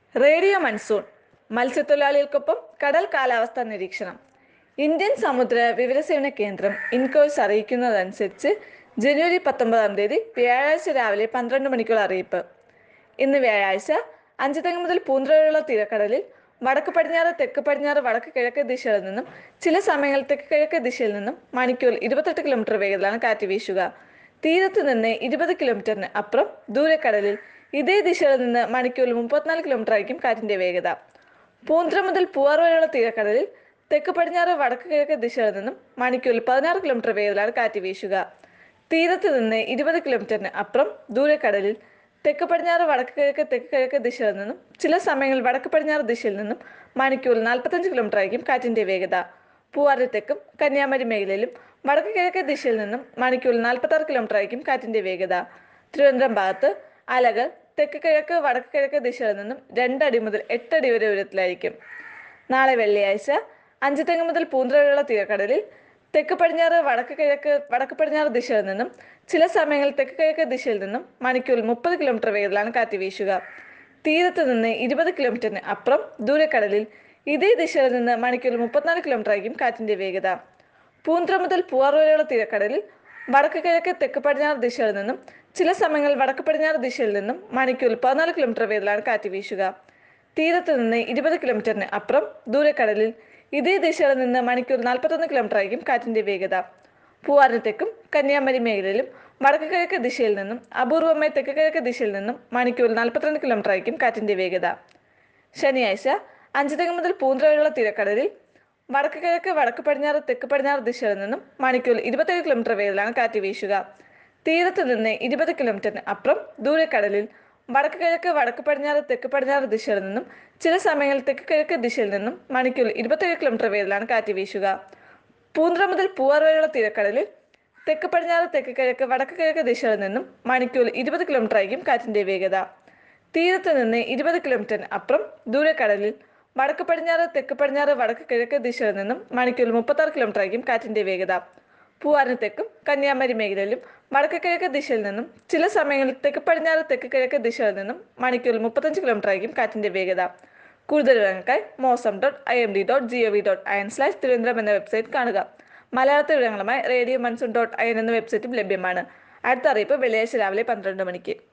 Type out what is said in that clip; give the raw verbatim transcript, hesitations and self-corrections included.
Radio monsoon മത്സ്യത്തൊഴിലാളികൾക്കൊപ്പം കടൽ കാലാവസ്ഥാ നിരീക്ഷണം. ഇന്ത്യൻ സമുദ്ര വിവരസേവന കേന്ദ്രം ഇൻകോയ്സ് അറിയിക്കുന്നതനുസരിച്ച് ജനുവരി പത്തൊമ്പതാം തീയതി വ്യാഴാഴ്ച രാവിലെ പന്ത്രണ്ട് മണിക്കുള്ള അറിയിപ്പ്. ഇന്ന് വ്യാഴാഴ്ച അഞ്ചുതെങ്ങ് മുതൽ പൂന്തുറ വരെയുള്ള തീരക്കടലിൽ വടക്ക് പടിഞ്ഞാറ് തെക്ക് പടിഞ്ഞാറ് വടക്ക് കിഴക്ക് ദിശയിൽ നിന്നും ചില സമയങ്ങളിൽ തെക്ക് കിഴക്ക് ദിശയിൽ നിന്നും മണിക്കൂറിൽ ഇരുപത്തെട്ട് കിലോമീറ്റർ വേഗത്തിലാണ് കാറ്റ് വീശുക. തീരത്ത് നിന്ന് ഇരുപത് കിലോമീറ്ററിന് അപ്പുറം ദൂരക്കടലിൽ ഇതേ ദിശയിൽ നിന്ന് മണിക്കൂറിൽ മുപ്പത്തിനാല് കിലോമീറ്റർ ആയിരിക്കും കാറ്റിന്റെ വേഗത. പൂന്തുറ മുതൽ പൂവാർ വരെയുള്ള തീരക്കടലിൽ തെക്ക് പടിഞ്ഞാറ് വടക്ക് കിഴക്ക് ദിശയിൽ നിന്നും മണിക്കൂറിൽ പതിനാറ് കിലോമീറ്റർ വേഗത്തിലാണ് കാറ്റ് വീശുക. തീരത്ത് നിന്ന് ഇരുപത് കിലോമീറ്ററിന് അപ്പുറം ദൂരക്കടലിൽ തെക്ക് പടിഞ്ഞാറ് വടക്ക് കിഴക്ക് തെക്ക് കിഴക്ക് ദിശയിൽ നിന്നും ചില സമയങ്ങളിൽ വടക്ക് പടിഞ്ഞാറ് ദിശയിൽ നിന്നും മണിക്കൂറിൽ നാൽപ്പത്തഞ്ച് കിലോമീറ്റർ ആയിരിക്കും കാറ്റിന്റെ വേഗത. പൂവാറിന് തെക്കും കന്യാകുമാരി മേഖലയിലും വടക്ക് കിഴക്ക് ദിശയിൽ നിന്നും മണിക്കൂറിൽ നാൽപ്പത്തി ആറ് കിലോമീറ്റർ ആയിരിക്കും കാറ്റിന്റെ വേഗത. തിരുവനന്തപുരം ഭാഗത്ത് അലകൾ തെക്ക് കിഴക്ക് വടക്ക് കിഴക്ക് ദിശയിൽ നിന്നും രണ്ടടി മുതൽ എട്ടടി വരെ ഉയരത്തിലായിരിക്കും. നാളെ വെള്ളിയാഴ്ച അഞ്ചുതെങ്ങ് മുതൽ പൂന്തുറ വരെയുള്ള തീരക്കടലിൽ തെക്ക് പടിഞ്ഞാറ് വടക്ക് കിഴക്ക് വടക്ക് പടിഞ്ഞാറ് ദിശയിൽ നിന്നും ചില സമയങ്ങളിൽ തെക്ക് കിഴക്ക് ദിശയിൽ നിന്നും മണിക്കൂറിൽ മുപ്പത് കിലോമീറ്റർ വേഗത്തിലാണ് കാറ്റ് വീശുക. തീരത്ത് നിന്ന് ഇരുപത് കിലോമീറ്ററിന് അപ്പുറം ദൂരക്കടലിൽ ഇതേ ദിശയിൽ നിന്ന് മണിക്കൂറിൽ മുപ്പത്തിനാല് കിലോമീറ്റർ ആയിരിക്കും കാറ്റിന്റെ വേഗത. പൂന്തുറ മുതൽ പൂവാർ വരെയുള്ള തീരക്കടലിൽ വടക്ക് കിഴക്ക് തെക്ക് പടിഞ്ഞാറ് ദിശയിൽ നിന്നും ചില സമയങ്ങളിൽ വടക്ക് പടിഞ്ഞാറ് ദിശയിൽ നിന്നും മണിക്കൂറിൽ പതിനാല് കിലോമീറ്റർ വേഗത്തിലാണ് കാറ്റ് വീശുക. തീരത്ത് നിന്ന് ഇരുപത് കിലോമീറ്ററിന് അപ്പുറം ദൂരക്കടലിൽ ഇതേ ദിശയിൽ നിന്ന് മണിക്കൂർ നാൽപ്പത്തൊന്ന് കിലോമീറ്റർ ആയിരിക്കും കാറ്റിന്റെ വേഗത. പൂവാറിന് തെക്കും കന്യാകുമാരി മേഖലയിലും വടക്ക് കിഴക്ക് ദിശയിൽ നിന്നും അപൂർവമായി തെക്ക് കിഴക്ക് ദിശയിൽ നിന്നും മണിക്കൂറിൽ നാൽപ്പത്തിരണ്ട് കിലോമീറ്റർ ആയിരിക്കും കാറ്റിന്റെ വേഗത. ശനിയാഴ്ച അഞ്ചുതെങ്ങ് മുതൽ പൂന്തുറ വരെയുള്ള തീരക്കടലിൽ വടക്ക് കിഴക്ക് വടക്ക് പടിഞ്ഞാറ് തെക്ക് പടിഞ്ഞാറ് ദിശയിൽ നിന്നും മണിക്കൂറിൽ ഇരുപത്തേഴ് കിലോമീറ്റർ വേഗത്തിലാണ് കാറ്റ് വീശുക. തീരത്ത് നിന്ന് ഇരുപത് കിലോമീറ്ററിന് അപ്പുറം ദൂരക്കടലിൽ വടക്ക് കിഴക്ക് വടക്ക് പടിഞ്ഞാറ് തെക്ക് പടിഞ്ഞാറ് ദിശയിൽ നിന്നും ചില സമയങ്ങളിൽ തെക്ക് കിഴക്ക് ദിശയിൽ നിന്നും മണിക്കൂറിൽ ഇരുപത്തേഴ് കിലോമീറ്റർ വേഗത്തിലാണ് കാറ്റ് വീശുക. പൂന്തുറ മുതൽ പൂവാർ വരെയുള്ള തീരക്കടലിൽ തെക്ക് പടിഞ്ഞാറ് തെക്ക് കിഴക്ക് വടക്ക് കിഴക്ക് ദിശയിൽ നിന്നും മണിക്കൂറിൽ ഇരുപത് കിലോമീറ്റർ ആയിരിക്കും കാറ്റിന്റെ വേഗത. തീരത്ത് നിന്ന് ഇരുപത് കിലോമീറ്ററിന് അപ്പുറം ദൂരക്കടലിൽ വടക്ക് പടിഞ്ഞാറ് തെക്ക് പടിഞ്ഞാറ് വടക്ക് കിഴക്ക് ദിശയിൽ നിന്നും മണിക്കൂറിൽ മുപ്പത്തി ആറ് കിലോമീറ്റർ ആയിരിക്കും കാറ്റിന്റെ വേഗത. പൂവാറിന് തെക്കും കന്യാകുമാരി മേഖലയിലും വടക്ക് കിഴക്ക് ദിശയിൽ നിന്നും ചില സമയങ്ങളിൽ തെക്ക് പടിഞ്ഞാറ് തെക്ക് കിഴക്ക് ദിശയിൽ നിന്നും മണിക്കൂറിൽ മുപ്പത്തഞ്ച് കിലോമീറ്റർ ആയിരിക്കും കാറ്റിന്റെ വേഗത. കൂടുതൽ വിവരങ്ങൾക്കായി mausam dot I M D dot G O V dot I N slash Thiruvananthapuram എന്ന വെബ്സൈറ്റ് കാണുക. മലയാളത്തിൽ വിവരങ്ങളുമായി radio monsoon dot I N എന്ന വെബ്സൈറ്റും ലഭ്യമാണ്. അടുത്ത അറിയിപ്പ് വെള്ളിയാഴ്ച രാവിലെ പന്ത്രണ്ട് മണിക്ക്.